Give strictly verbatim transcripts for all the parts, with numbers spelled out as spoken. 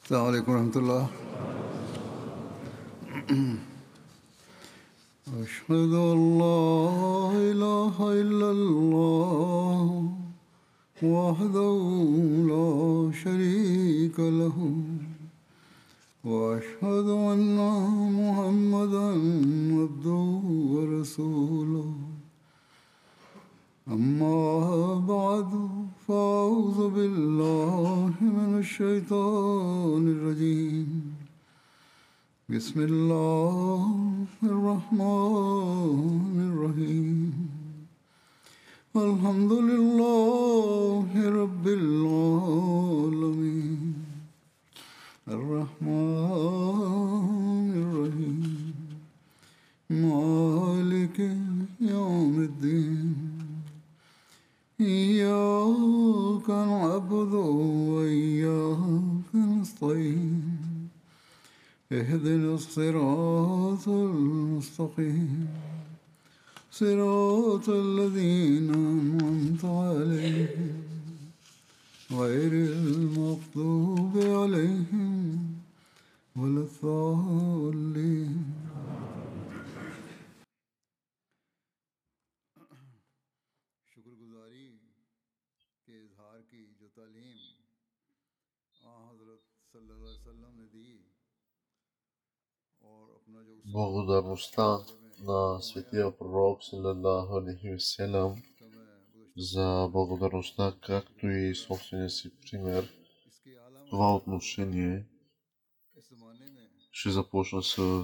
السلام عليكم ورحمة الله. أشهد أن لا إله إلا الله وحده لا شريك له وأشهد أن محمدا عبده ورسوله أما بعد فأعوذ بالله من الشيطان الرجيم بسم الله الرحمن الرحيم الحمد لله رب العالمين الرحمن الرحيم مالك يوم الدين إياك نعبد وإياك نستعين اهدنا الصراط المستقيم صراط الذين أنعمت عليهم غير المغضوب عليهم ولا الضالين. शुक्रगुजारी के इजहार की जो तालीम हज़रत सल्लल्लाहु अलैहि वसल्लम ने दी और अपना जो Благодарността на светия пророк салалаху алейхи васелям за благодарността, както и собствения си пример в това отношение, ще започна с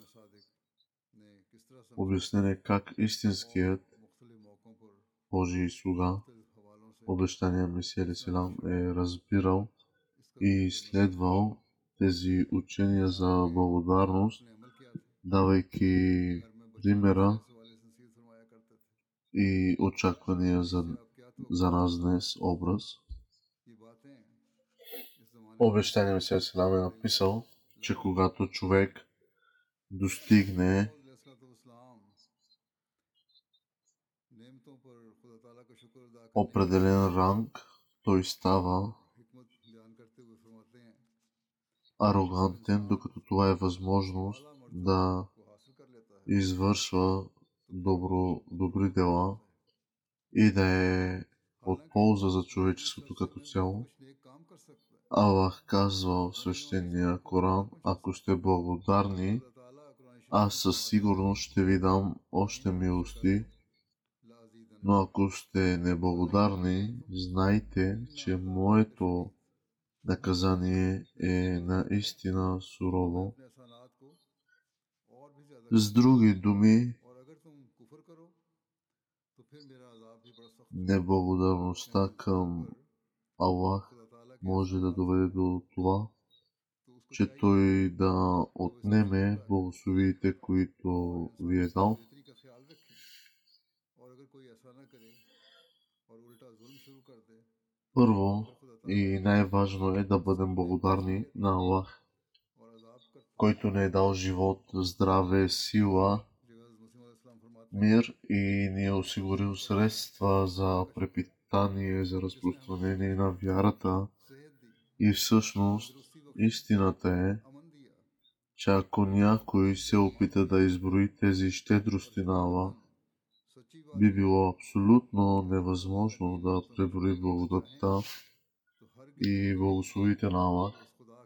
обяснение как истинският Божий слуга, обещания Месия алейхиссалам, е разбирал и изследвал тези учения за благодарност, давайки примера и очаквания за, за нас днес образ. Обещание Месия алейхиссалам е написал, че когато човек достигне определен ранг, той става арогантен, докато това е възможност да извършва добро, добри дела и да е от полза за човечеството като цяло. Аллах казва в свещения Коран: ако сте благодарни, аз със сигурност ще ви дам още милости, но ако сте неблагодарни, знайте, че моето наказание е наистина сурово. С други думи, неблагодарността към Аллах може да доведе до това, че той да отнеме благословиите, които ви е дал. Първо и най-важно е да бъдем благодарни на Аллах, който ни е дал живот, здраве, сила, мир и ни е осигурил средства за препитание, за разпространение на вярата. И всъщност истината е, че ако някой се опита да изброи тези щедрости на Аллах, би било абсолютно невъзможно да преброи благодатта и благословите на Аллах.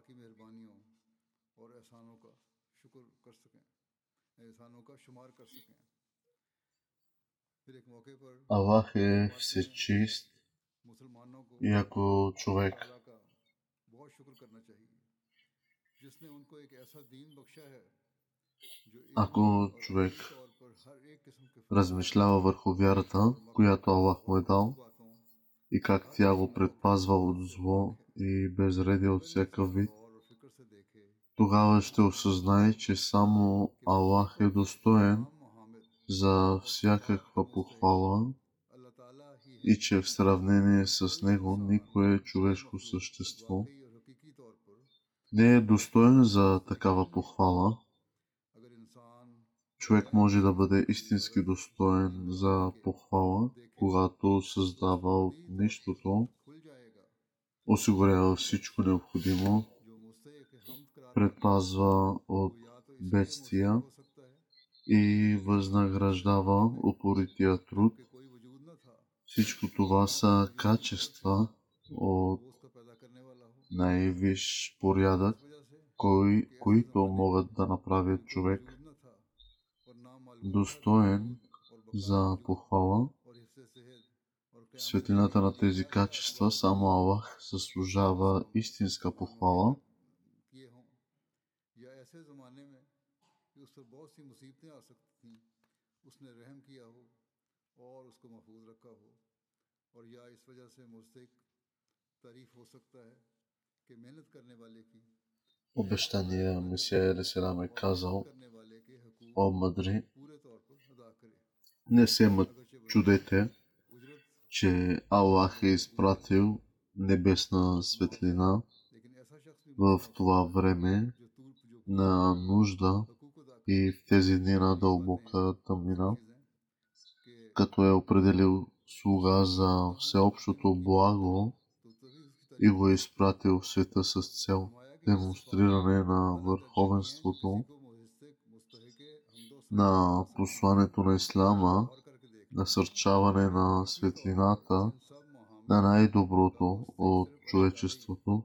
Аллах е всечист и ако човек ако човек размишлява върху вярата, която Аллах му е дал, и как тя го предпазва от зло и безредие от всякакъв вид, тогава ще осъзнае, че само Аллах е достоен за всякаква похвала и че в сравнение с него никое човешко същество не е достоен за такава похвала. Човек може да бъде истински достоен за похвала, когато създава от нищото, осигурява всичко необходимо предпазва от бедствия и възнаграждава упорития труд. Всичко това са качества от най-висш порядък, кои, които могат да направят човек достоен за похвала. Светлината на тези качества само Аллах заслужава истинска похвала. Обещания Месия алейхиссалам е казал: о мъдри, не се чудете, че Аллах е изпратил небесна светлина в това време на нужда и в тези дни на дълбока тъмнина, като е определил слуга за всеобщото благо и го е изпратил в света с цел демонстриране на върховенството на посланието на Ислама, насърчаване на светлината на най-доброто от човечеството.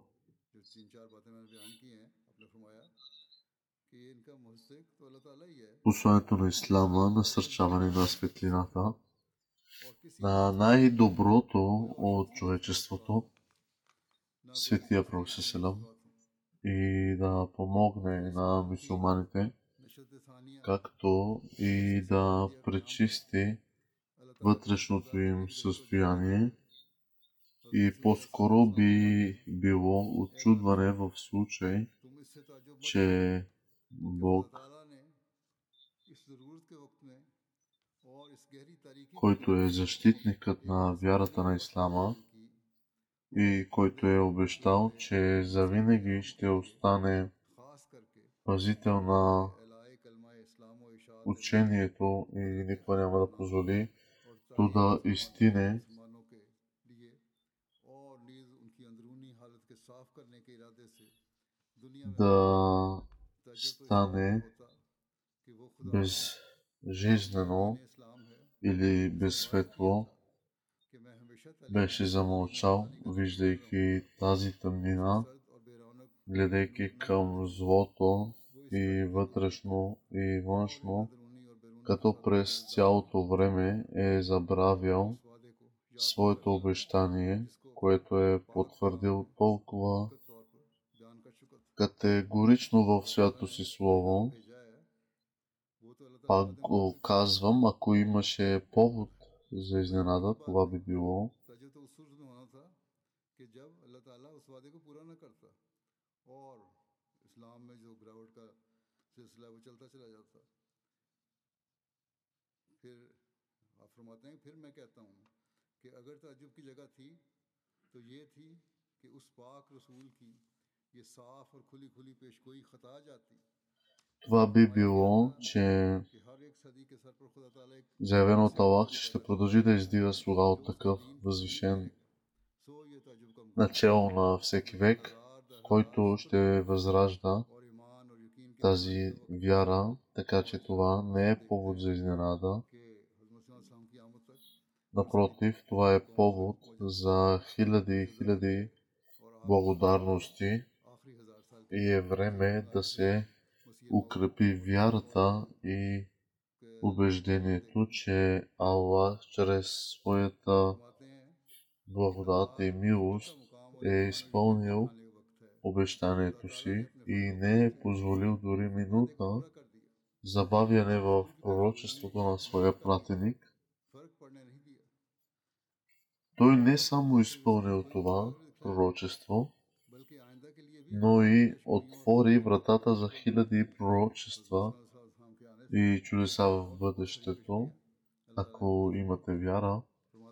Посланието на Ислама, насърчаване на светлината на най-доброто от човечеството, Светия Пророк селам, и да помогне на мюсюлманите, както и да пречисти вътрешното им състояние. И по-скоро би било очудване в случай, че Бог, който е защитникът на вярата на Ислама и който е обещал, че завинаги ще остане пазител на учението и никога няма да позволи то да изтине, да стане безжизнено или безсветло, беше замълчал, виждайки тази тъмнина, гледайки към злото и вътрешно и външно, като през цялото време е забравял своето обещание, което е потвърдил толкова категорично в свято си слово. Пак го казвам, ако имаше повод за изненада, това би било, това би било, че заявено от Аллах, че ще продължи да издига слуга от такъв възвишен начало на всеки век, който ще възражда тази вяра, така че това не е повод за изненада. Напротив, това е повод за хиляди и хиляди благодарности и е време да се укрепи вярата и убеждението, че Аллах чрез своята благодат и милост е изпълнил обещанието си и не е позволил дори минута забавяне в пророчеството на своя пратеник. Той не само изпълнил това пророчество, но и отвори вратата за хиляди пророчества и чудеса в бъдещето, ако имате вяра.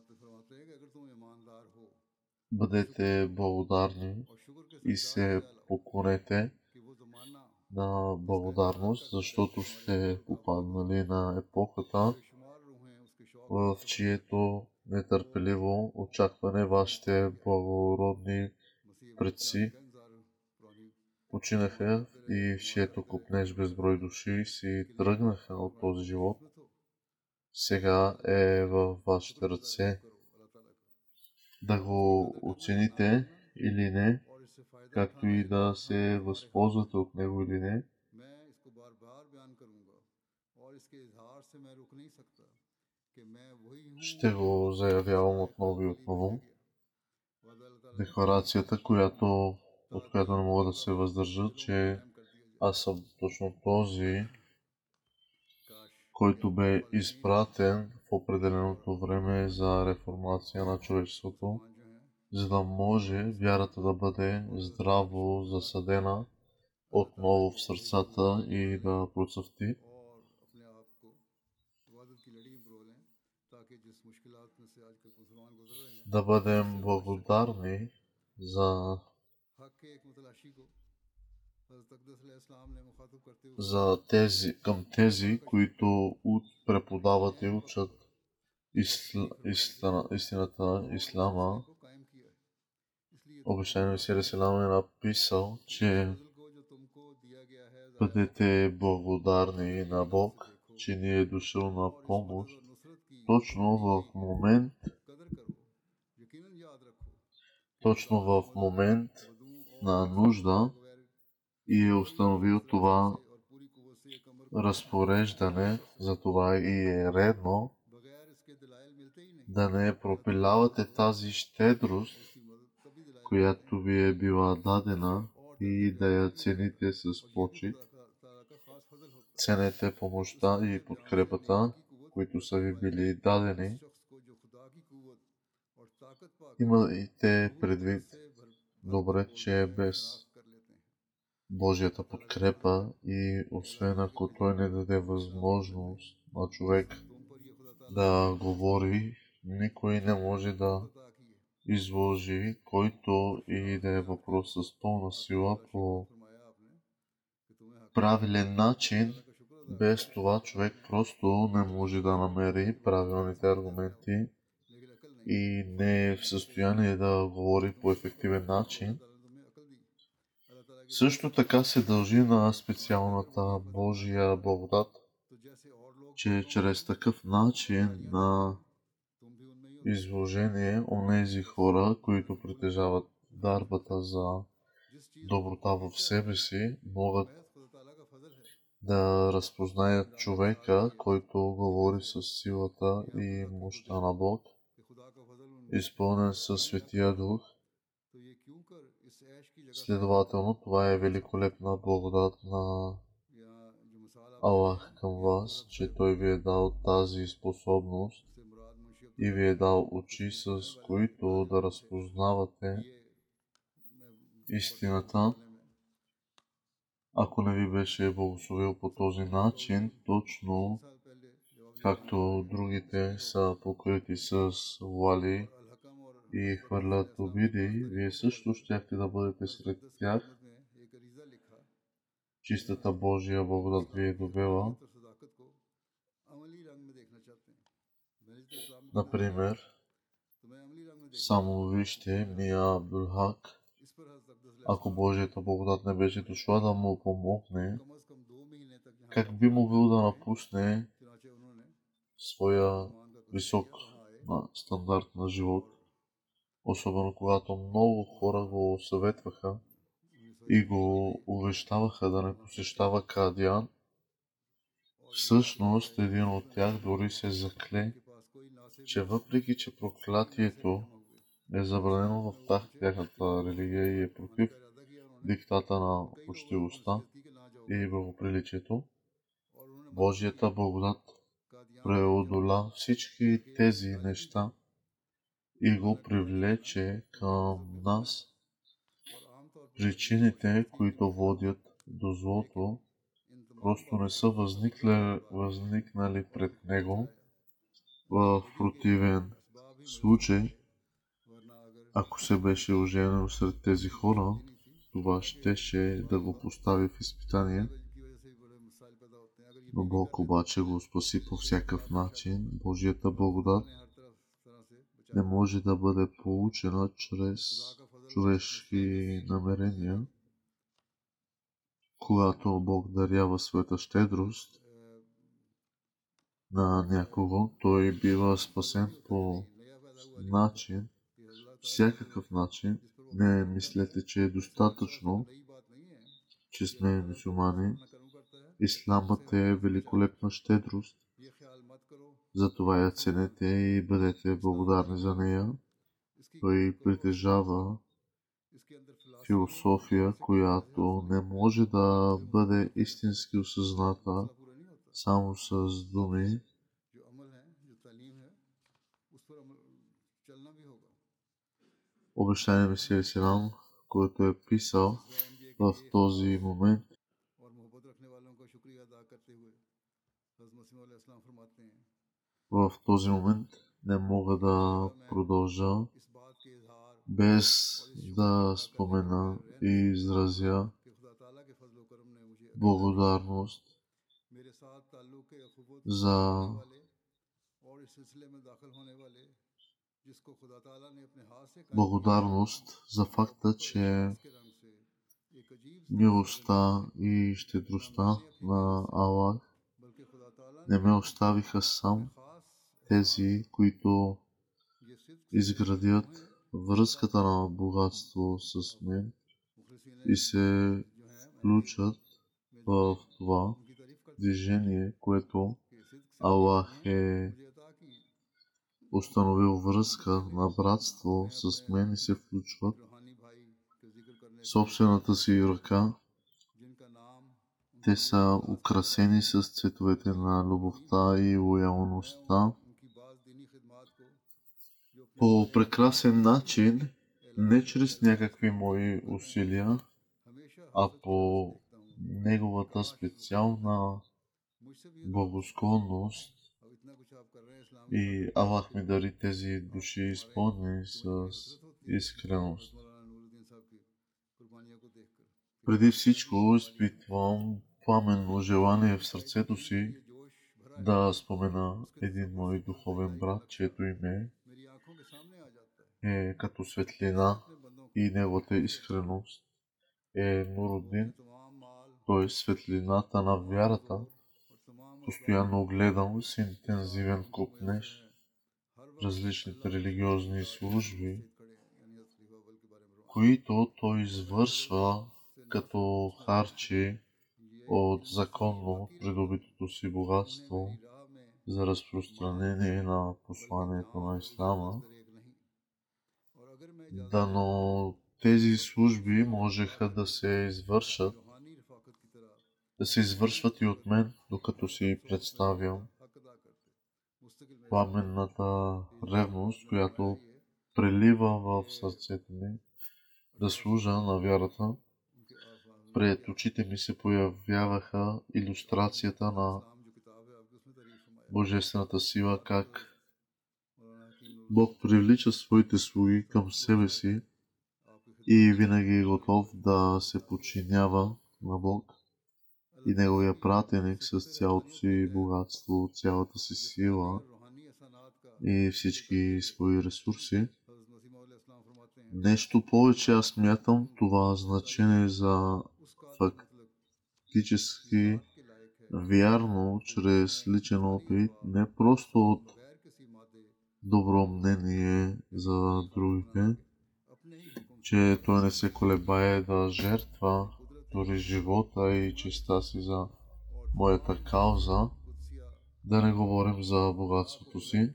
Бъдете благодарни и се поклонете на благодарност, защото сте попаднали на епохата, в чието нетърпеливо очакване вашите благородни предци починаха и в чието копнеж безброй души си тръгнаха от този живот, сега е във вашите ръце да го оцените или не, както и да се възползвате от него или не. Ще го заявявам отново и отново. Декларацията, която, от която не мога да се въздържа, че аз съм точно този, който бе изпратен в определеното време за реформация на човечеството, за да може вярата да бъде здраво засадена отново в сърцата и да процъфти. Да бъдем благодарни за, за тези, към тези, които преподават и учат исла, исла, истината, ислама. Обещаният Месия Селам е написал, че бъдете благодарни на Бог, че ни е дошъл на помощ точно в момент, точно в момент на нужда и е установил това разпореждане, за това и е редно да не пропилявате тази щедрост, която ви е била дадена, и да я цените с почит. Ценете помощта и подкрепата, които са ви били дадени. Имайте предвид добре, че без Божията подкрепа и освен ако Той не даде възможност на човек да говори, никой не може да изложи, който и да е въпрос с пълна сила по правилен начин. Без това човек просто не може да намери правилните аргументи и не е в състояние да говори по ефективен начин. Също така се дължи на специалната Божия благодат, че чрез такъв начин на изложение онези хора, които притежават дарбата за доброта в себе си, могат да разпознаят човека, който говори с силата и мощта на Бог, изпълнен със Светия Дух. Следователно, това е великолепна благодат на Аллах към вас, че Той ви е дал тази способност и ви е дал очи, с които да разпознавате истината. Ако не ви беше благословил по този начин, точно както другите са покрити с вуали и хвърлят обиди, вие също щяхте да бъдете сред тях. Чистата Божия благодат ви е довела. Например, само вижте Мия Абдул-Хак. Ако Божията благодат не беше дошла да му помогне, как би могъл да напусне своя висок стандарт на живот, особено когато много хора го съветваха и го увещаваха да не посещава Кадиан. Всъщност един от тях дори се закле, че въпреки че проклятието е забранено в тяхната религия и е против диктата на учтивостта и благоприличието, Божията благодат преодоля всички тези неща и го привлече към нас. Причините, които водят до злото, просто не са възникнали, възникнали пред него. В противен случай, ако се беше оженил сред тези хора, това щеше да го постави в изпитание. Но Бог обаче го спаси по всякакъв начин. Божията благодат не може да бъде получена чрез човешки намерения. Когато Бог дарява своята щедрост на някого, той бива спасен по начин, всякакъв начин. Не мислете, че е достатъчно, че сме мюсюлмани. Исламът е великолепна щедрост. Затова я ценете и бъдете благодарни за нея. Той притежава философия, която не може да бъде истински осъзната само с думи. Обещания Месия Исилам, който е писал в този момент, в този момент не мога да продължа без да спомена и изразя благодарност за благодарност за факта, че милостта и щедростта на Аллах не ме оставиха сам. Тези, които изградят връзката на богатство с мен и се включат в това движение, което Аллах е установил връзка на братство с мен и се включват собствената си ръка. Те са украсени с цветовете на любовта и лоялността по прекрасен начин, не чрез някакви мои усилия, а по неговата специална благосклонност. И Аллах ми дари тези души изпълнени с искреност. Преди всичко изпитвам пламенно желание в сърцето си да спомена един мой духовен брат, чието име е като светлина и неговата искреност е Нурудин. Той е светлината на вярата. Постоянно гледам с интензивен копнеж различните религиозни служби, които той извършва, като харчи от законно придобитото си богатство за разпространение на посланието на Ислама. Дано тези служби можеха да се извършат, да се извършват и от мен, докато си представям пламенната ревност, която прелива в сърцето ми да служа на вярата. Пред очите ми се появяваха илюстрацията на божествената сила, как Бог привлича своите слуги към себе си и винаги е готов да се подчинява на Бог и Неговия пратеник с цялото си богатство, цялата си сила и всички свои ресурси. Нещо повече аз смятам това значение за фактически вярно чрез личен опит, не просто от добро мнение за другите, че той не се колебае да жертва дори живота и честа си за моята кауза, да не говорим за богатството си.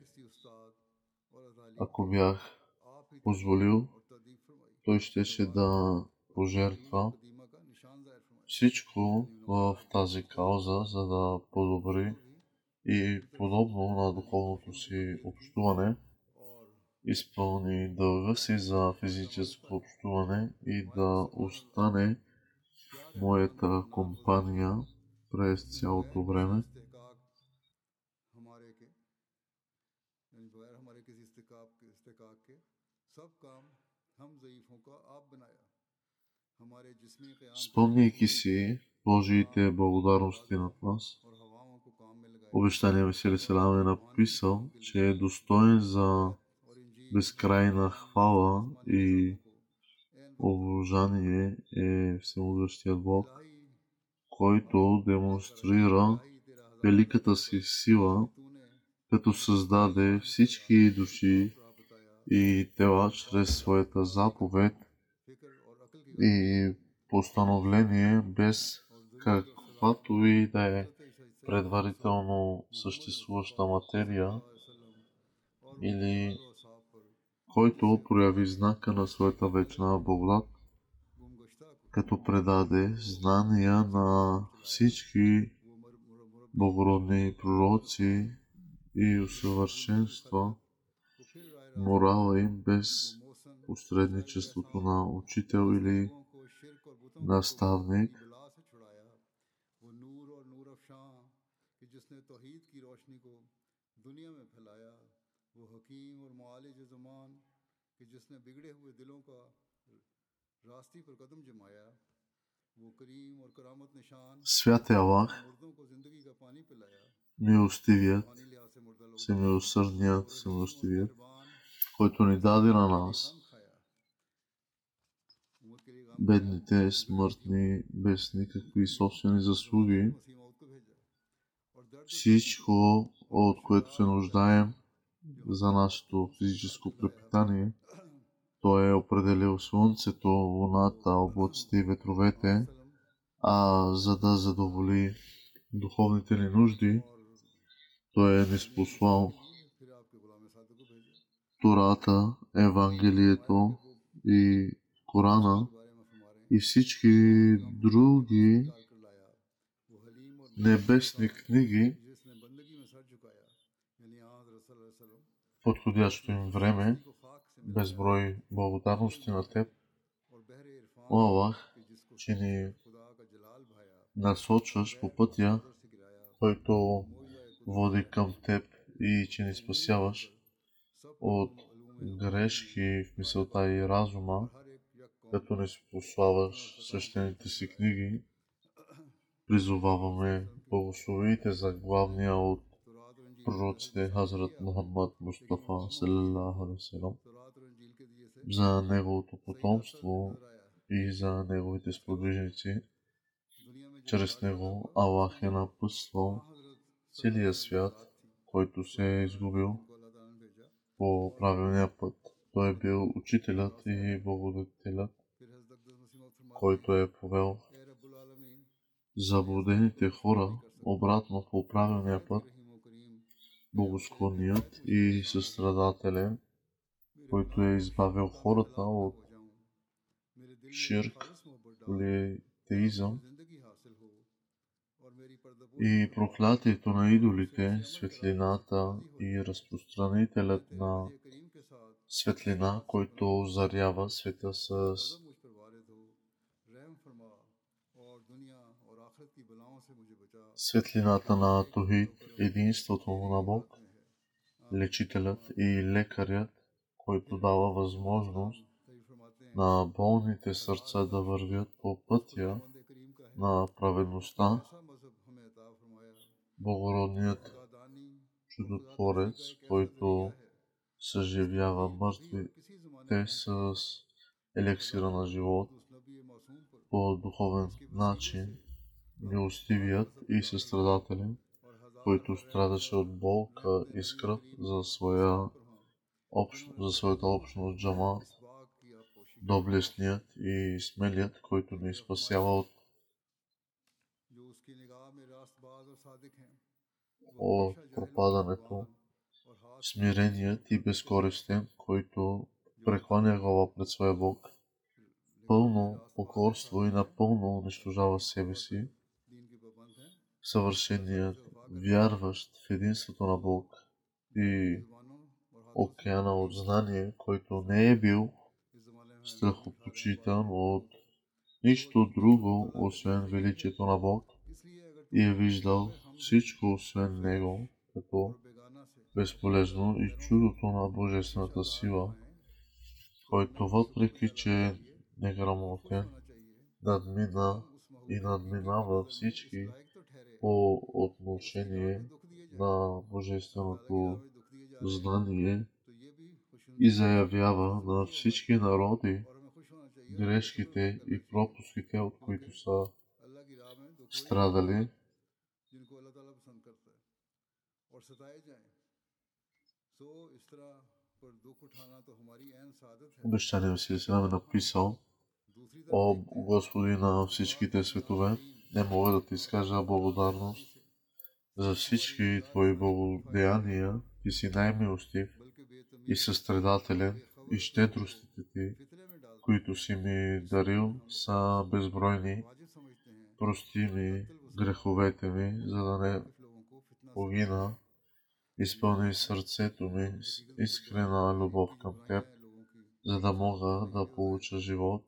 Ако бях позволил, той щеше да пожертва всичко в тази кауза, за да подобри и подобно на духовното си общуване, изпълни дълга си за физическо общуване и да остане в моята компания през цялото време. Спомняйки си Божиите благодарности над нас, обещания Месия Селам е написал, че е достоен за безкрайна хвала и обожание е всемогъщият Бог. който демонстрира великата си сила, като създаде всички души и тела чрез своята заповед и постановление, без каквато и да е предварително съществуваща материя, или който прояви знака на своята вечна благодат, като предаде знания на всички благородни пророци и усъвършенства морала им без посредничеството на учител или наставник. Свят е Аллах, милостивият, всемилосърдният, всемилостивият, който ни даде на нас, бедните, смъртни, без никакви собствени заслуги, всичко, от което се нуждаем за нашето физическо препитание. Той е определил слънцето, луната, облаците и ветровете, а за да задоволи духовните ни нужди, Той е ниспослал Тората, Евангелието и Корана и всички други небесни книги в подходящо им време. Безброй благодарности на Теб, о Аллах, че ни насочваш по пътя, който води към Теб, и че ни спасяваш от грешки в мисълта и разума, като ни спославаш свещените си книги. Призоваваме благословите за главния от пророците Хазрат Мухаммад Мустафа салалаху алейхи ва салям, за неговото потомство и за неговите сподвижници. Чрез него Аллах е напътствал целия свят, който се е изгубил по правилния път. Той е бил учителят и благодетелят, който е повел заблудените хора обратно по правилния път. Благосклонният и състрадателен, който е избавил хората от ширк, политеизъм и проклятието на идолите, светлината и разпространителят на светлина, който озарява света с светлината на Тухид, единството на Бог, лечителят и лекарят, който дава възможност на болните сърца да вървят по пътя на праведността, благородният чудотворец, който съживява мъртвите с елексира на живот по духовен начин, милостивият и състрадателен, който страдаше от болка и скръб за, своя общ, за своята общност джамаат, доблестният и смелият, който ни спасява от, от пропадането, смиреният и безкористен, който прекланя глава пред своя Бог, пълно покорство и напълно унищожава себе си, съвършеният, вярващ в единството на Бог и океана от знание, който не е бил страхопочитан от нищо друго, освен величието на Бог, и е виждал всичко, освен Него, като безполезно и чудото на божествената сила, който въпреки, че е неграмотен, надмина и надминава всички по отношение на божественото знание и заявява на всички народи грешките и пропуските, от които са страдали. Обещания Месия Селам е написал: О Господи на всичките светове, не мога да ти изкажа благодарност за всички Твои благодеяния. Ти си най-милостив и състрадателен, и щедростите Ти, които си ми дарил, са безбройни. Прости ми греховете ми, за да не погина. Изпълни сърцето ми с искрена любов към Теб, за да мога да получа живот.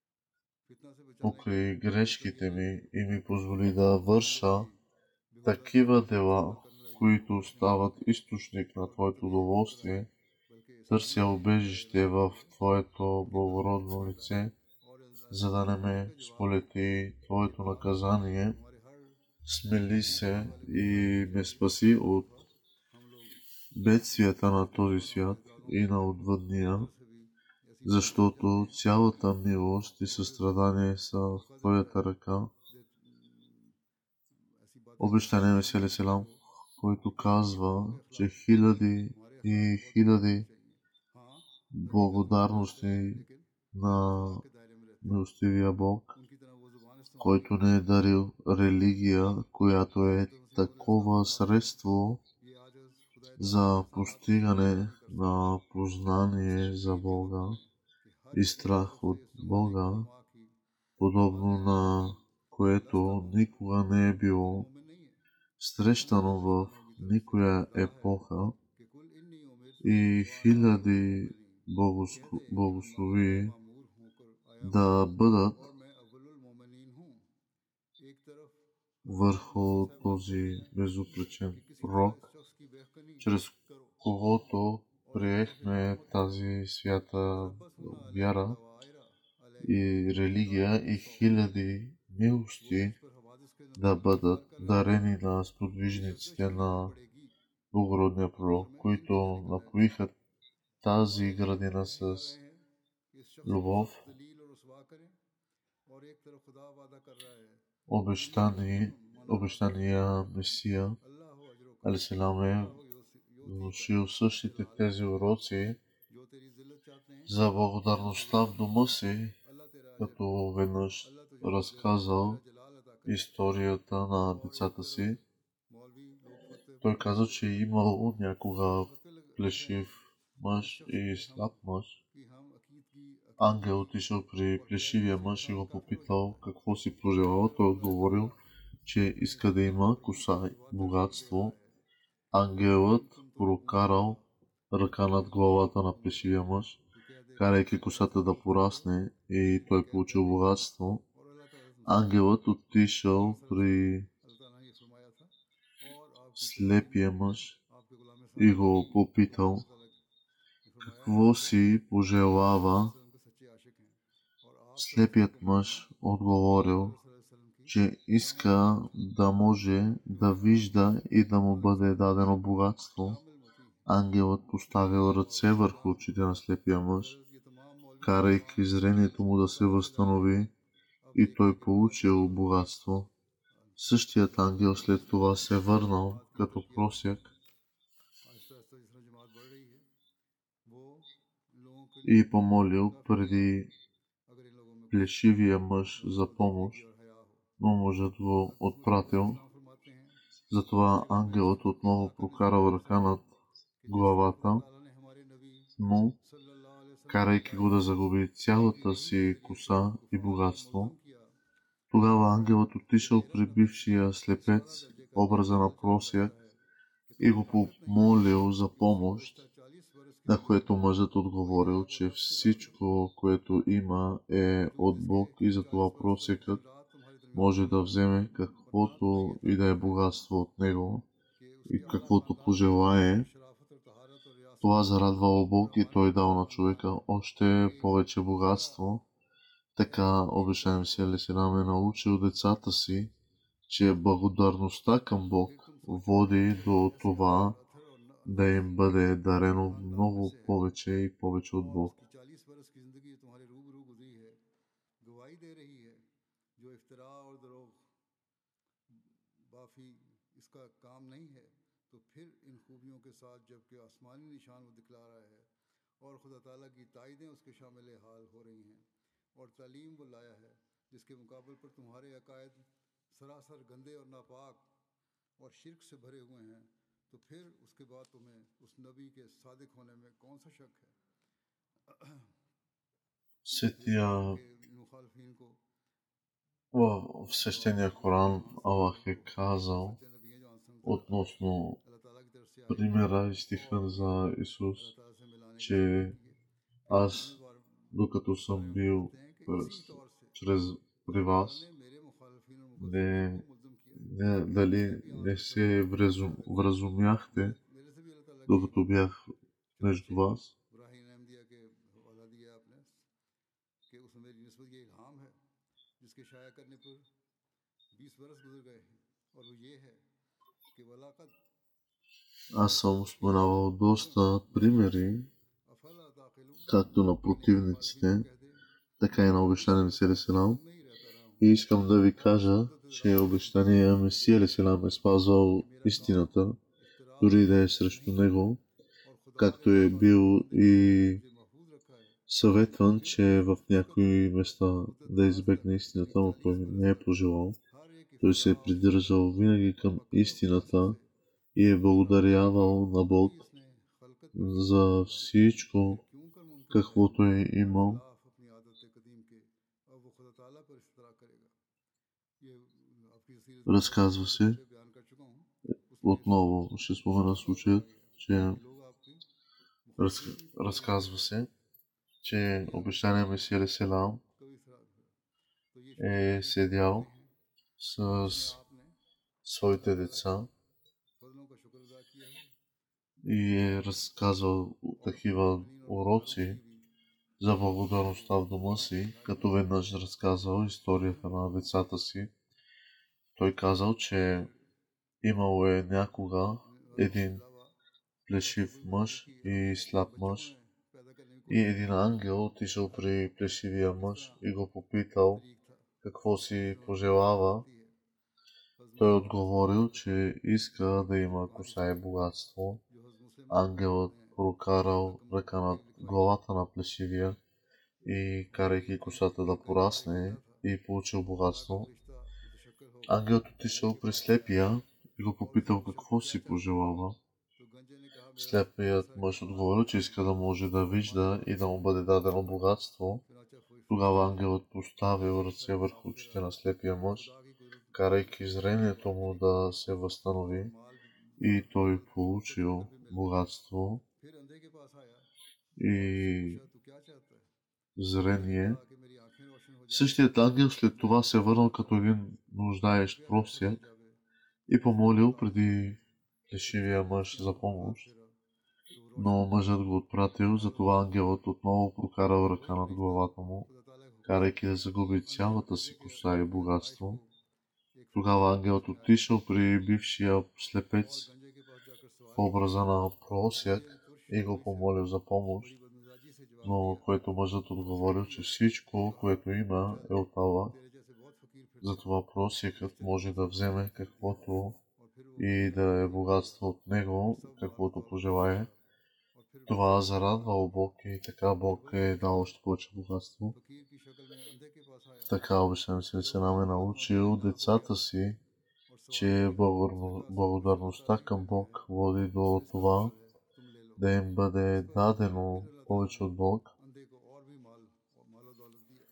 Покри грешките ми и ми позволи да върша такива дела, които стават източник на Твоето удоволствие. Търся убежище в Твоето благородно лице, за да не ме сполети Твоето наказание. Смели се и ме спаси от бедствията на този свят и на отвъдния, защото цялата милост и състрадание са в Твоята ръка. Обещание Месия Селам, който казва, че хиляди и хиляди благодарности на милостивия Бог, който не е дарил религия, която е такова средство за постигане на познание за Бога и страх от Бога, подобно на което никога не е било срещано в никоя епоха, и хиляди благослови да бъдат върху този безупречен пророк, чрез когото приехме тази свята вяра и религия, и хиляди милости да бъдат дарени на сподвижниците на благородния пророк, които напоиха тази градина с любов. Обещани, обещания Месия Алейхиссалам е внушил същите тези уроци за благодарността в дома си, като веднъж разказал историята на децата си. Той каза, че е имал някога плешив мъж и слаб мъж. Ангел отишъл при плешивия мъж и го попитал какво си пожелал. Той отговорил, че иска да има коса и богатство. Ангелът прокарал ръка над главата на плешивия мъж, карайки косата да порасне, и той получил богатство. Ангелът отишъл при слепия мъж и го попитал какво си пожелава. Слепият мъж отговорил, че иска да може да вижда и да му бъде дадено богатство. Ангелът поставил ръце върху очите на слепия мъж, карайки зрението му да се възстанови, и той получил богатство. Същият ангел след това се върнал като просяк и помолил преди плешивия мъж за помощ, но мъжът го отпратил. Затова ангелът отново прокарал ръка над главата му, карайки го да загуби цялата си коса и богатство. Тогава ангелът отишъл при бившия слепец, образа на просяк, и го помолил за помощ, на което мъжът отговорил, че всичко, което има, е от Бог, и затова просекът може да вземе каквото и да е богатство от него и каквото пожелае. Това зарадвало Бог и той дал на човека още повече богатство. Така обещания Месия Алейхиссалам е научил децата си, че благодарността към Бог води до това да им бъде дарено много повече и повече от Бог. उसका काम नहीं है, तो फिर इन खूबियों के साथ जबकि आसमानी निशान वो दिखला रहा है और खुदा ताला की ताइदें उसके शामिल हाल हो रही हैं और तालीम वो लाया है जिसके मुकाबले पर तुम्हारे अकायद सरासर गंदे और नापाक और शिरक से भरे हुए हैं, तो फिर उसके बाद तुम्हें उस नबी के सादिक होने में कौन सा शक है? Сетия कि इन मुखालफीन को в свещения Коран Аллах е казал सच्चे नबी हैं जो आंसू का относно अल्लाह ताला की तरफ से आए हैं примера и стиха और за Исус, अल्लाह ताला से मिलाने की че सफारत की है। फिर аз, इक्कीसवें बार докато बारे съм में бил फरमाते हैं कि इसी през- तौर से чрез при अल्लाह ताला ने вас, मेरे मुखालफीन और मुकज़्ज़िबीन не, को मुल्ज़िम किया है। не, дали उन्हें भी не आंसू का се вразум, सादिक вразумяхте, मे- मेरे से भी अल्लाह ताला की докато бях между चुनाचे вас? इब्राहिम अहमदिया के हवाला दिया आपने कि उसमें मेरी निस्बत ये इल्हाम है जिसके शाया करने पर बीस बरस गुजर गए हैं और वो ये है कि वलाकत Аз съм споменавал доста примери, अफला ताक़िलून както на इन इन मुखालफीन को противниците, कह दे така и कि на मैं обещания हमेशा Месия Алейхиссалам. तुम में ही रहता रहा हूँ И искам да ви और кажа, शिद्दत че रहमत से обещания Месия Алейхиссалам е कि спазвал मेरा काम истината, इख्तिराअ дори да е नहीं срещу है него, और खुदा ने както е मुखालिफ бил बंदगी से и मुझे महफूज रखा है, तो съветван, फिर че в उस कदर някои места मुद्दत да दराज तक избегне यानी истината, но той चालीस बरस не е तक пожелал. हर एक Той се इफ्तरा е और शिद्दत придържал винаги और към मकर और खुलासे истината से и е दूर रहा, благодарявал на तभी Бог इसने खलकत पर क़ियामत за को बुलाया। फिर всичко, क्यों कर मुमकिन है каквото е कि имал. बरखिलाफ अपनी आदत कदीम के अब वो खुदा ताला पर इस्तरा करेगा। ये आपकी सीरत में बहुत Разказва से се, पहले बयान कर चुका हूँ, उसमें ये शामिल है। отново ще спомена बार बार случаят, दोहराया गया че कि लोग आपकी раз, मुखालफीन ही पूरे हो разказва जाएंगे се, че या обещания Месия Алейхиссалам कभी इसरार है। तो ये е शुक्रगुजारी के седял मौके हैं с जिसमें आपने своите अल्लाह ताला के деца फजलों का शुक्र अदा किया है и е разказвал और अपने такива मोमिनीन और गुनहगारों के уроци लिए भी за अपनी благодарността в дома си, बधाई като веднъж разказал историята на децата си. Той казал, че имало е някога उसके един अलावा плешив शुक्र мъж कि и हमें слаб बच्चों мъж. में पैदा करने की И कोशिश की един ангел отишъл при плешивия किस तरह мъж и го попитал तरीक था какво किस си तरह उसकी ताकत пожелава. बनती है हज़रत Той मुस्लिम отговорил, че इска да की एक има कहानी коса и सुनाई богатство. जो हज़रत मुस्लिम Ангелът ने прокарал रकम ръка करके над लिखवाई главата на плешивия и карайки косата да एक कहीं बताया порасне जाता था и получил खुदा का богатство. फरिश्ता मुतशक्किर होकर Ангелът गंजे отишъл के при पास आया слепия и го और उससे попитал पूछा कि какво क्या си चाहते हो пожелава. तो गंजे ने कहा मेरा मेरे Слепият सर की мъж खाल отговорил, че रोशनी иска да може да और मानो вижда и да दौलत му бъде дадено богатство. चुनाचा फरिश्ते Тогава ने ангелът поставил उसके सर ръце को върху हाथ फेरा очите на слепия और мъж, खुदा की कुदरत карайки की उसकी зрението बात му पूरी की да се और възстанови. माल भी И माल той दौलत पुख्ता चादर получил भी मिल गई богатство फिर अंधे के पास आया और उससे и पूछा तू क्या चाहता है अंधे ने зрение. कहा कि मेरी आंखें रोशन हो जाएं Същият ангел след मुझे това се रोशनी върнал अता като फरमा един нуждаещ कृपया ऐसा हो просяк जावे и कि जिसने помолил मुमताज हो преди फरिश्ते плешивия ने мъж उसकी за तरफ हाथ помощ. फेरा तो वो रोशन Но हो गया мъжът го отпратил, और затова ангелът отново прокарал तो ръка वही над फरिश्ता главата му, खुदा ताला के हुक्म से карайки да загуби अंधे को цялата भेजे си कि коса и अपनी आजमाइश को богатство. एक फरिश्ते Тогава के पास ангелът में आए отишъл при бившия और слепец गंजे के पास जाकर в सवाल किया образа на गंजे ने просяк तुर्श и го रोई से помолил за बड़ी помощ, बदमिजाजी से जवाब но दिया което мъжът और उसके отговорил, че लिए всичко, कहा което има, चल е от Аллах. तेरे जैसे बहुत फकीर फिरते हैं Затова просякът फरिश्ते ने може да दूसरे बंदे вземе को भेज दिया каквото और फिर वो и गंजा да е वहाँ आ गया богатство от और него, सब माल каквото दौलत пожелае. देखा और फिर वैसे Това ही उसके साथ зарадвало Бог и така फिर Бог वही е फरिश्ता дал още повече богатство. फकीर की शक्ल में अंधे के पास आया Така обещан се се जो нам е माल दौलत научил बेनकाब हो गया децата си, और सवाल че किया उसने благодарно- कहा सब कुछ अल्लाह благодарността ताला ही का към दिया है Бог води फिर до इसका това माल है तुम ले लो да им бъде इस पर дадено फिर अल्लाह ताला повече ने от Бог. अंधे को और भी माल और मालो दौलत दिया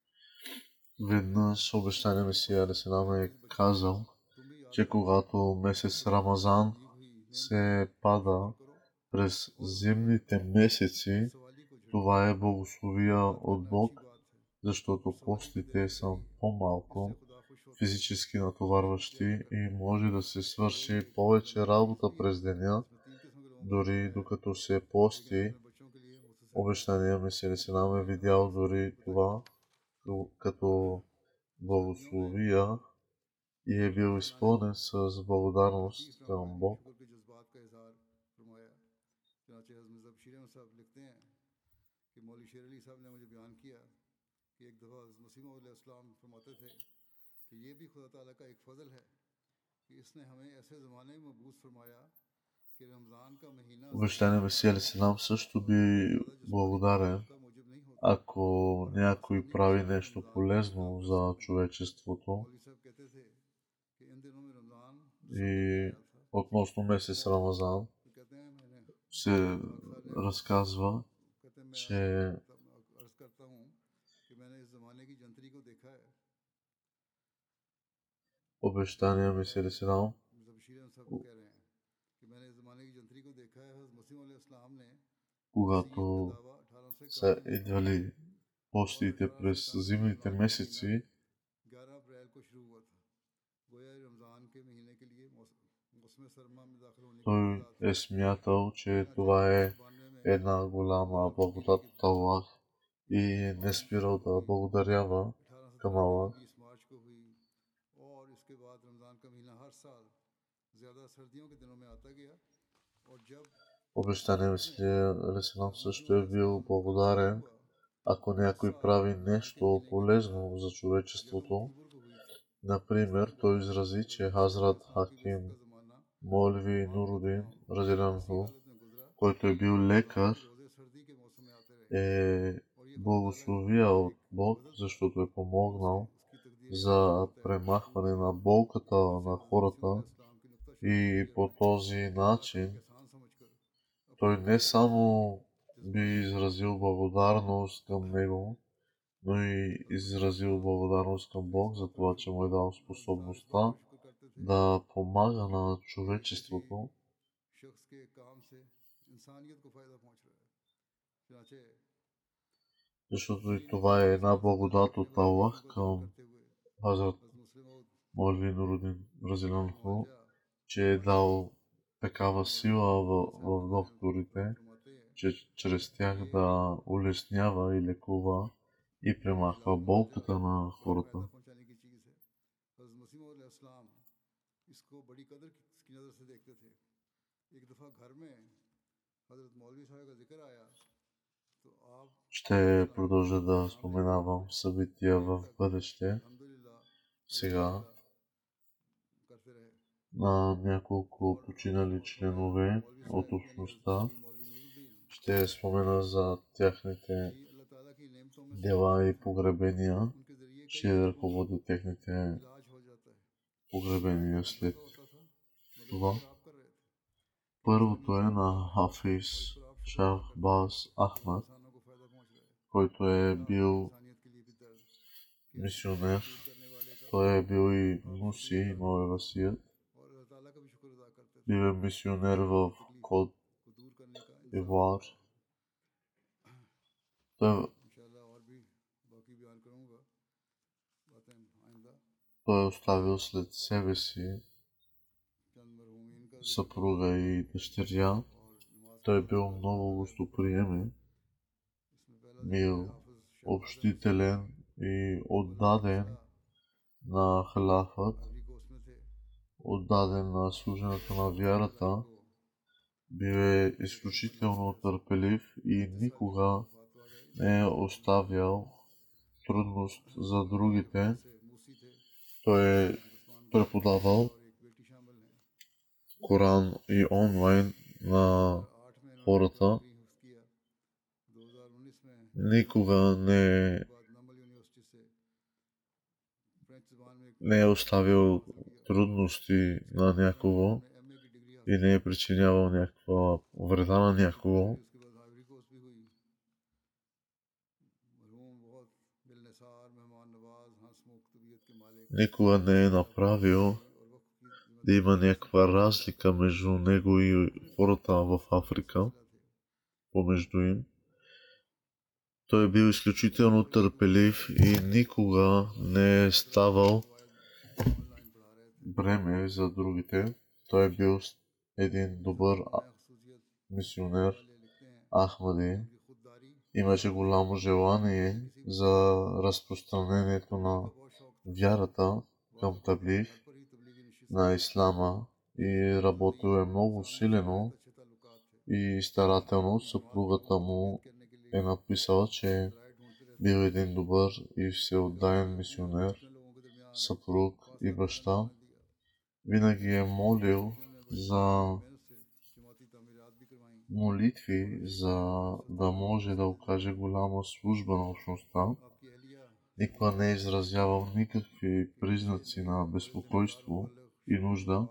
Веднъж обещания Месия Алейхиссалам е казал, तुम भी याद че करो когато कि месец तुम्हें खुदा की Рамазан दी हुई नेमतों का се пада शुक्र करो през और उसमें зимните месеци, बदसवाली को झिड़को това е благословия याद от करना अच्छी Бог, बात है और защото सवाली की постите देरी са करी इससे по-малко खुदा खुश होता है физически और उसको натоварващи प्यारा и करता है може да се तो वही свърши अल्लाह повече ने तारीफ работа की през деня, जिसमें तीन किस्म के लोगों को дори फरमाया है докато се एक ने пости. अपने बच्चों के लिए मुख्तसर Обещания Месия Алейхиссалам е अपनी видял औलाद से дори बताई това като शादियों में благословия и е खुशियां бил मनाने पर изпълнен с लतीफ़ благодарност नगमा към यानी Бог. शुक्र के जज्बात का इजहार फरमाया चनाचे हज़रत ज़बशीर अहमद साहब लिखते हैं कि मौलवी शेर अली साहब ने मुझे बयान किया कि एक दफ़ा हज़रत मसीह मौद अलैहिस्सलाम फरमाते थे कि ये भी खुदा ताला का एक फ़ज़ल है Обещания Месия Алейхиссалам също би благодарен, ако някой прави нещо полезно за човечеството. И относно месец Рамазан се разказва, че обещания Месия Алейхиссалам, когато са идвали постите през зимните месеци, той е смятал, че това е една голяма благодат от Аллах и не спирал да благодарява към Аллах. Обещания Месия Алейхиссалам също е бил благодарен, ако някой прави нещо полезно за човечеството. Например, той изрази, че Хазрат Хаким Молви Нурудин Разиланху, който е бил лекар, е благословил от Бог, защото е помогнал за премахване на болката на хората и по този начин той не само би изразил благодарност към него, но и изразил благодарност към Бог за това, че му е дал способността да помага на човечеството. Защото и това е една благодат от Аллах към Хазрат Молви Нурудин Разиланху, че е дал такава сила в, в докторите, че чрез тях да улеснява и лекува и премахва болката на хората. Ще продължа да споменавам събития в бъдеще. Сега на няколко починали членове от общността ще спомена за тяхните дела и погребения. Ще ръководя техните погребения след това. Първото е на Хафиз Шахбаз Ахмад, който е бил мисионер. Той е бил и муси, имал е васият. Бил е мисионер в Кот Ивуар. Той, той е оставил след себе си съпруга и дъщеря. Той е бил много гостоприемен, бил общителен и отдаден на халафът, отдаден на служенето на вярата, бил е изключително търпелив и никога не е оставял трудност за другите. Той е преподавал Коран и онлайн на хората. Никога не, не е оставил трудности на някого и не е причинявал някаква вреда на някого. Никога не е направил да има някаква разлика между него и хората в Африка, помежду им. Той е бил изключително търпелив и никога не е ставал бреме за другите. Той е бил един добър мисионер, Ахмади. Имаше голямо желание за разпространението на вярата към таблиг на ислама и работил е много силено и старателно. Съпругата му е написала, че бил един добър и всеотдаен мисионер, съпруг и баща. винаги е молил за молитви, за да може да окаже голяма служба на общността. Никога не е изразявал никакви признаци на безпокойство и нужда.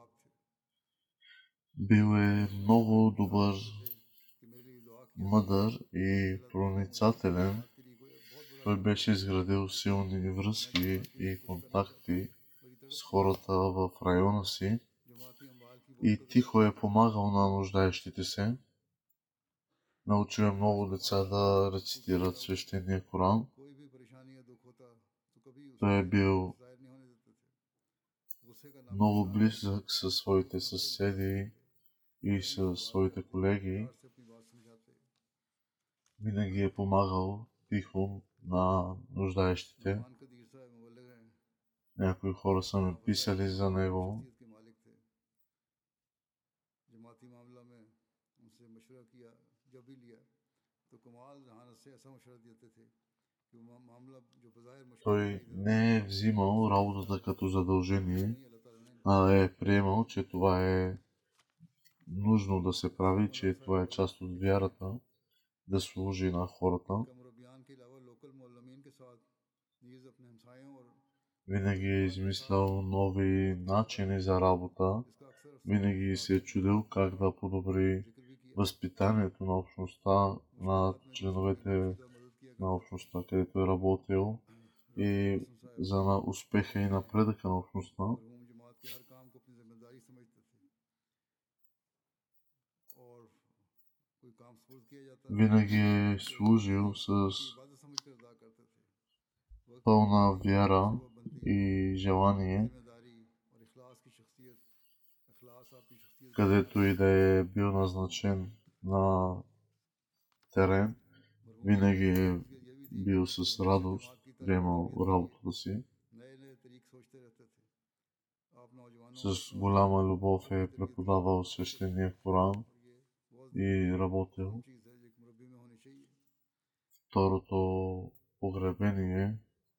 Бил е много добър, мъдър и проницателен. Той беше изградил силни връзки и контакти с хората в района си и тихо е помагал на нуждаещите се. Научил е много деца да рецитират свещения Коран. Той е бил много близък със своите съседи и със своите колеги. Винаги е помагал тихо на нуждаещите. Някои хора са ми писали за него. Той не е взимал работата като задължение, а е приемал, че това е нужно да се прави, че това е част от вярата, да служи на хората. Винаги е измислял нови начини за работа. Винаги се е чудил как да подобри възпитанието на общността, на членовете на общността, където е работил, и за на успеха и напредъка на общността. Винаги е служил с пълна вяра и желание, където и да е бил назначен на терен. Винаги е бил с радост, приемал работата си. С голяма любов е преподавал свещения Коран и работил. Второто погребение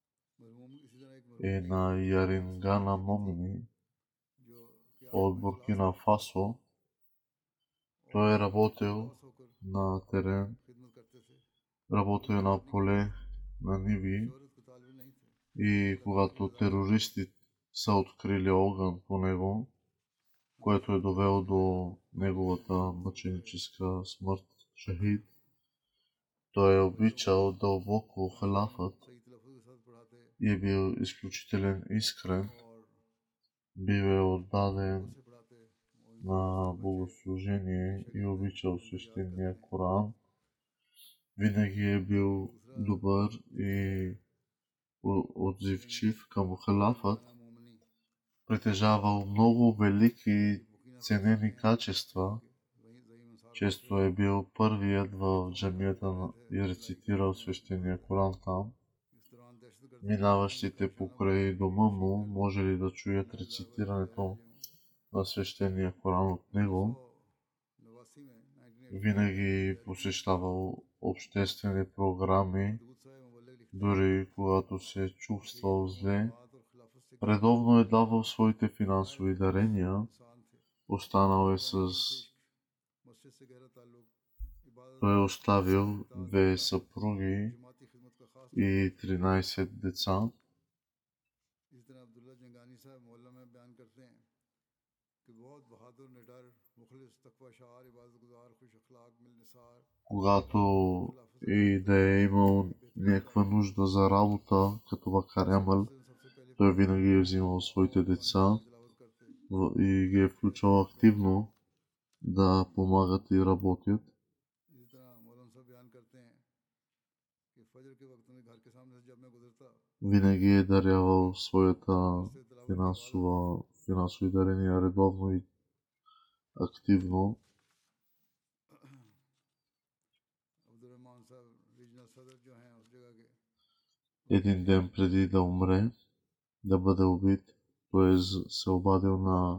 е на Ярингана Момини от Буркина Фасо. Той е работил на терен, работил на поле на ниви, и когато терористи са открили огън по него, което е довело до неговата мъченическа смърт, шахид, той е обичал дълбоко халафът и е бил изключителен искрен, бил е отдаден на богослужение и обичал свещения Коран. Винаги е бил добър и отзивчив към халафът, притежавал много велики ценени качества. Често е бил първият в джамията и рецитирал свещения Коран там. Минаващите покрай дома му можели да чуят рецитирането на свещения Коран от него. Винаги посещавал обществени програми, дори когато се е чувствал зле. Редовно е давал своите финансови дарения. Останал е с... Той е оставил две съпруги и тринайсет деца. Когато и да е имал някаква нужда за работа, като Бакар Ямал, той винаги е взимал своите деца и ги е включвал активно да помагат и работят. Винаги е дарявал своята финансова, финансови дарения редовно и активно. Един ден преди да умре, да бъде убит, той се обадил на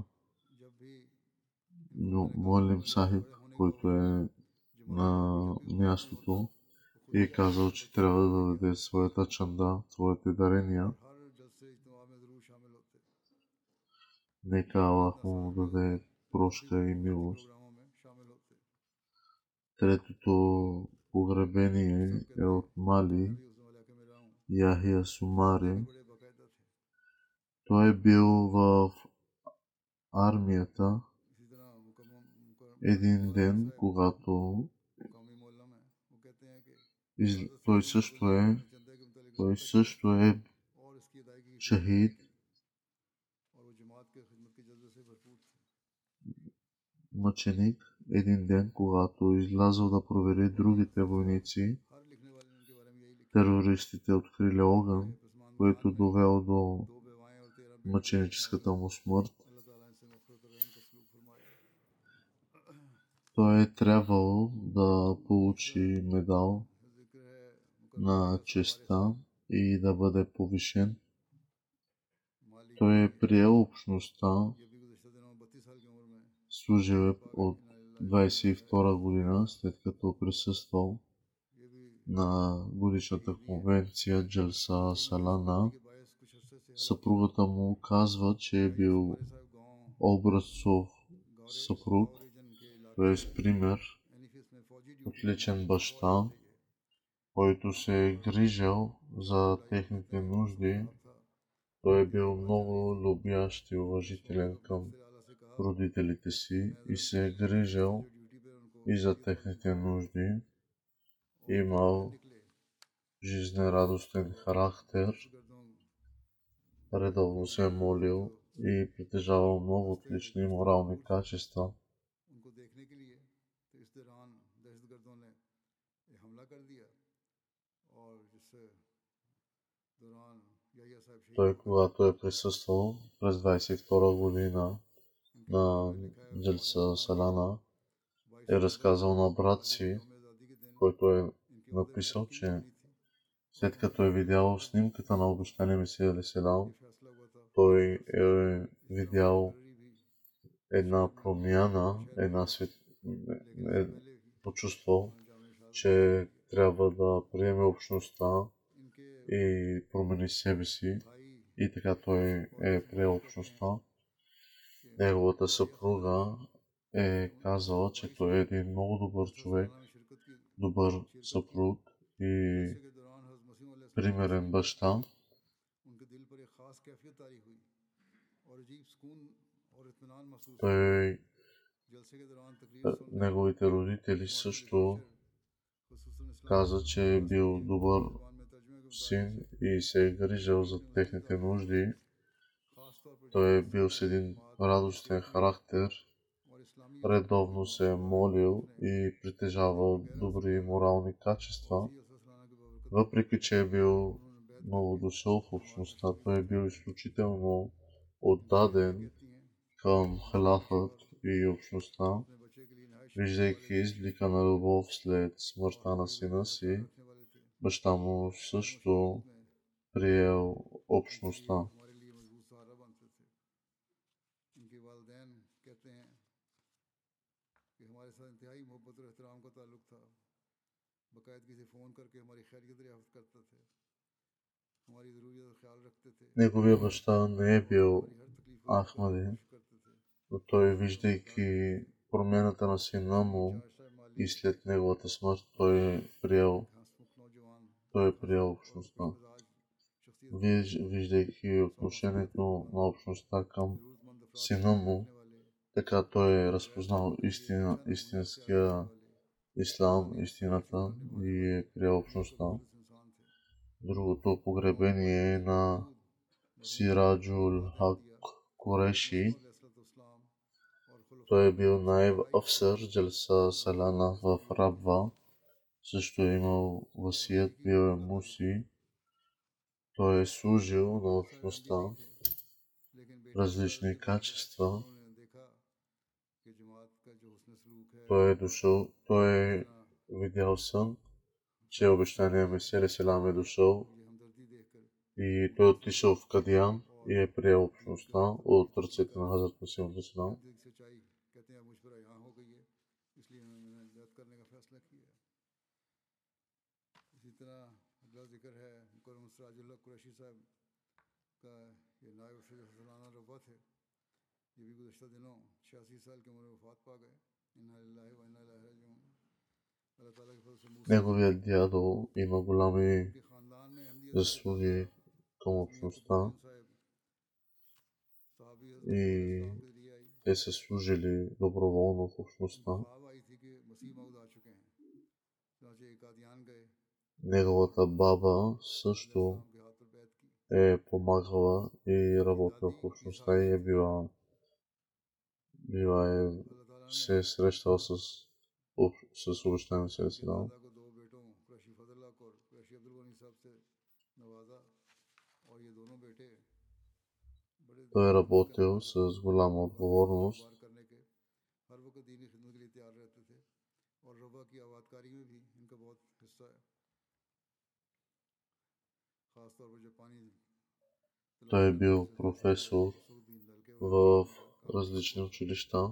Муалим Сахиб, който е на мястото, и е казал, че трябва да даде своята чанда, своите дарения. Нека Аллах му даде прошка и милост. Третото погребение е от Мали Яхия Сумари. Той е бил в армията един ден, когато из... той също е той също е шахид, мъченик. Един ден, когато излязъл да провери другите войници, терористите открили огън, който довел до мъченическата му смърт. Той е трябвало да получи медал на честта и да бъде повишен. Той е приел общността, служил е от двайсет и втора година, след като присъствал на годишната конвенция Джалса Салана. Съпругата му казва, че е бил образцов съпруг, т.е. пример, отличен баща, който се е грижал за техните нужди. Той е бил много любящ и уважителен към родителите си и се е грижал и за техните нужди. Имал жизнерадостен характер, редовно се е молил и притежавал много отлични морални качества. Той, когато е присъствал през двайсет и втора година на Джалса Салана, е разказал на брат си, който е написал, че след като е видял снимката на обещания Месия алейхи селам, той е видял една промяна, една свет... е почувствал, че трябва да приеме общността и промени себе си, и така той е приел общността. Неговата съпруга е казала, че той е един много добър човек, добър съпруг и примерен баща. Той, неговите родители също каза, че е бил добър син и се е грижал за техните нужди. Той е бил с един радостен характер, редовно се е молил и притежавал добри морални качества. Въпреки че е бил много дошъл в общността, той е бил изключително отдаден към халафът и общността. Виждайки изблика на любов след смъртта на сина си, баща му също приел общността. Неговия баща не е бил Ахмади, но той, виждайки промяната на сина му и след неговата смърт, той е приел, той е приел общността. Виждайки отношението на общността към сина му, така той е разпознал истина, истинския ислам, истината, и е приел общността. Другото погребение е на Сираджул Хак Куреши. Той е бил наиб афсър Джалса Салана в Рабва. Също е имал васият, бил е муси. Той е служил на общността, различни качества. Той е дошъл, той е видял сън, че обещания Месия алейхи селам е дошъл и той отишъл в Кадиян и е приел общността от ръцете на Хазрат Месия алейхи селам. Неговият дядо има голями заслуги към общността и те са служили доброволно в общността. Неговата баба също е помагала и работила в общността и е била, била е се срещала с, с обещания се си дал. Той е работил с голяма отговорност. Той е бил професор в различни училища.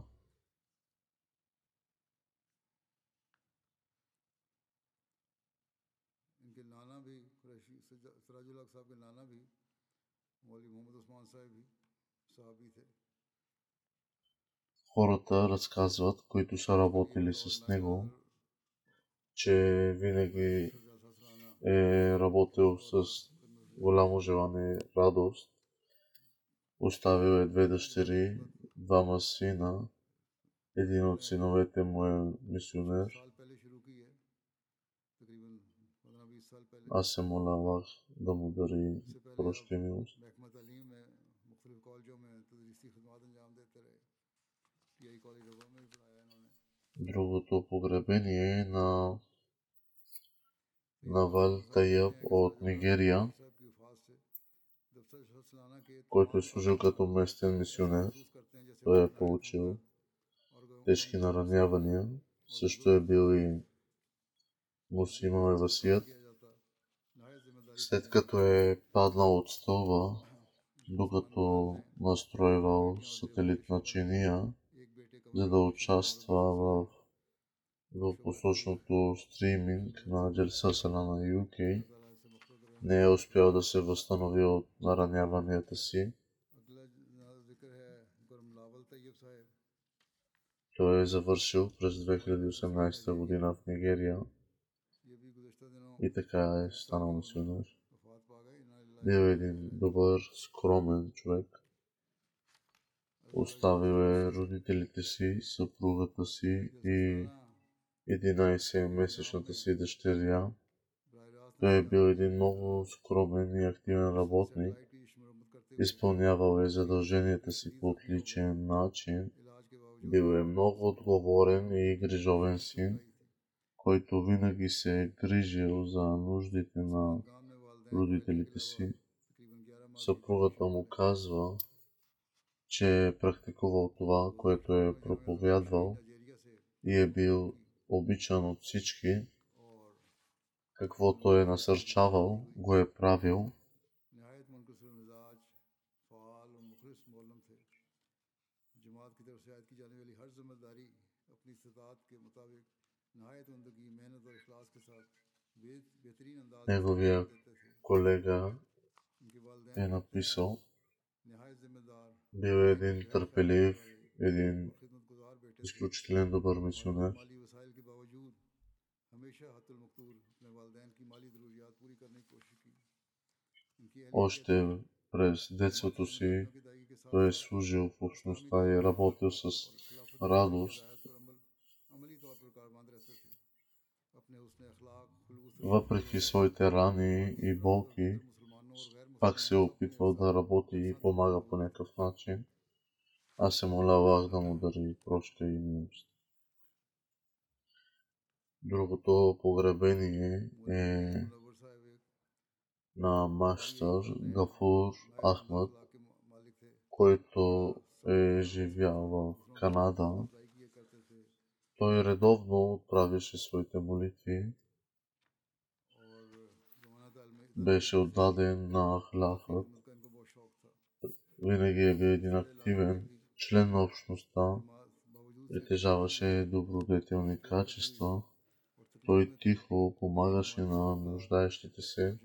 Хората разказват, които са работили с него, че винаги е работил с голямо желание и радост. Оставил е две дъщери, двама сина. Един от синовете му е мисионер. Аз се моля Аллах да му дари прошка и милост. Другото погребение е на Навал Тайяб от Нигерия, който е служил като местен мисионер. Той е получил тежки наранявания. Също е бил и мусимал васият. След като е паднал от стълба, докато настройвал сателитна чиния, за да участва в двупосочното стриминг на Джалса Салана Ю Кей, не е успял да се възстанови от нараняванията си. Той е завършил през две хиляди и осемнадесета година в Нигерия и така е станал мисионер. Бил е един добър, скромен човек. Оставил е родителите си, съпругата си и единадесетмесечната си дъщеря. Той е бил един много скромен и активен работник. Изпълнявал е задълженията си по отличен начин. Бил е много отговорен и грижовен син, който винаги се е грижил за нуждите на родителите си. Съпругата му казва, че е практикувал това, което е проповядвал и е бил обичан от всички. Каквото е насърчавал, го е правил. Неговия колега е написал, бил е един търпелив, един изключителен добър мисионер. Още през детството си той е служил в общността и е работил с радост. Въпреки своите рани и болки, пак се е опитвал да работи и помага по някакъв начин. Аз се моля Аллах да му дари прошка и милост. Другото погребение е на мащър Гафур Ахмад, който е живял в Канада. Той редовно правеше своите молитви. Беше отдаден на хляфът. Винаги е бил един активен член на общността. Притежаваше добродетелни качества. Той тихо помагаше на нуждаещите се.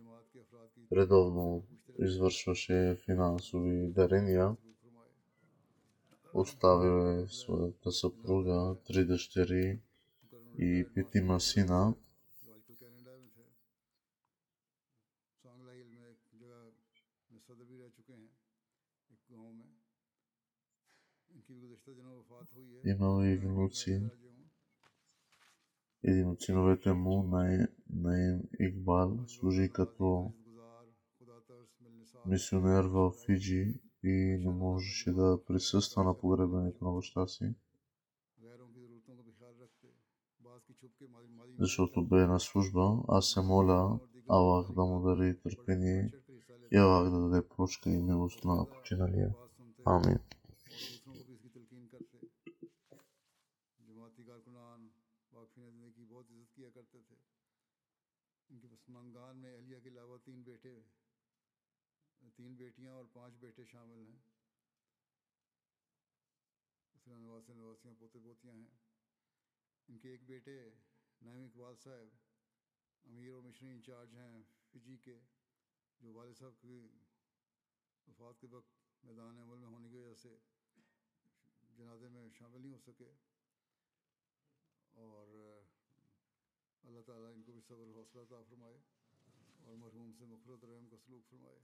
Редовно извършваше финансови дарения. Оставил е своята съпруга, три дъщери и петима сина. Имал и внуци. Един от синовете му, Наим Игбал, служи като мисионер в Фиджи и не можеше да присъства на погребането на баща си, защото бе на служба. Аз се моля Аллах да му даде търпение и Аллах да даде прошка и милост на починалия. Амин. तीन बेटियां और पांच बेटे शामिल हैं। इसमें नवासी नवासियाँ पोते पोतियाँ हैं। इनके एक बेटे नाइम इकबाल साहब अमीर और मिशनरी इंचार्ज हैं फिजी के, जो वालिद साहब की वफात के वक्त मैदान अमल में होने की वजह से जनाजे में शामिल नहीं हो सके। और अल्लाह ताला इनको भी सब्र हौसला अता फरमाए और मरहूम से मग़फ़िरत रहम का सलूक फरमाए।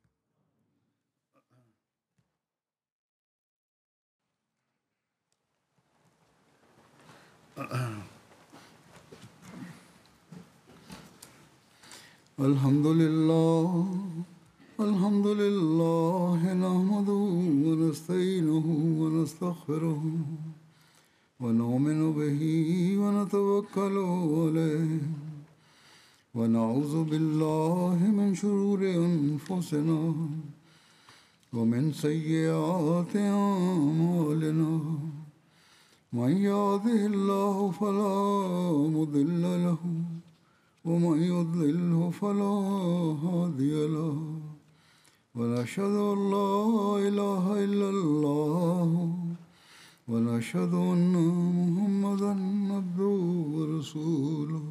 अल्हम्दुलिल्लाह अल्हम्दुलिल्लाह नहमदुहु व नस्तईनुहु व नस्तग़फिरुहु व नुमिनु बिही व नतवक्कलु अलैहि व नऊज़ु बिल्लाहि मिन शुरूरि अनफुसिना व मिन सय्यिआति अअमालिना मन यहदिहिल्लाहु फला मुदिल्ल लहु वमन युद्लिल्हु फला हादिय लहु वनशहदु अल्ला इलाहा इल्लल्लाह वनशहदु अन्ना मुहम्मदन अब्दुहु व रसूलुहु।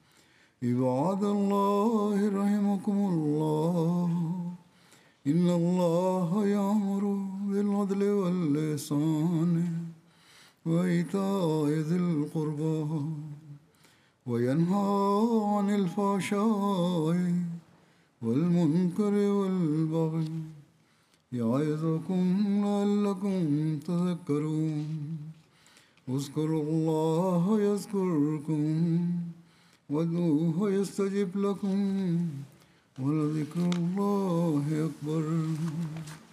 इबादल्लाहि रहिमकुमुल्लाह इन्नल्लाहा यअमुरु बिल अदलि वल इहसानि व ईताइ ज़िल क़ुर्बा वयन्हा अनिल फ़हशाइ वल मुनकरि वल बग़य यइज़ुकुम लअल्लकुम तज़क्करून। उज़्कुरुल्लाह यज़्कुरुकुम वदऊहु यस्तजिब लकुम वलज़िक्रुल्लाहि अकबर।